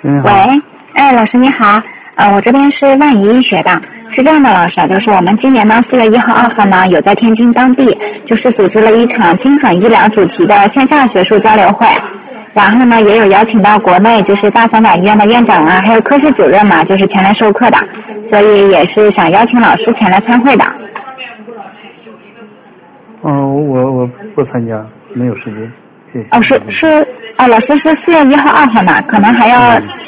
喂，哎，老师你好，我这边是万怡医学的，是这样的，老师，就是我们今年呢4月1号、2号呢有在天津当地就是组织了一场精准医疗主题的线下学术交流会，然后呢也有邀请到国内就是大三甲医院的院长啊，还有科室主任嘛，就是前来授课的，所以也是想邀请老师前来参会的。 我不参加，没有时间，谢谢。 老师是4月1号、2号呢，可能还要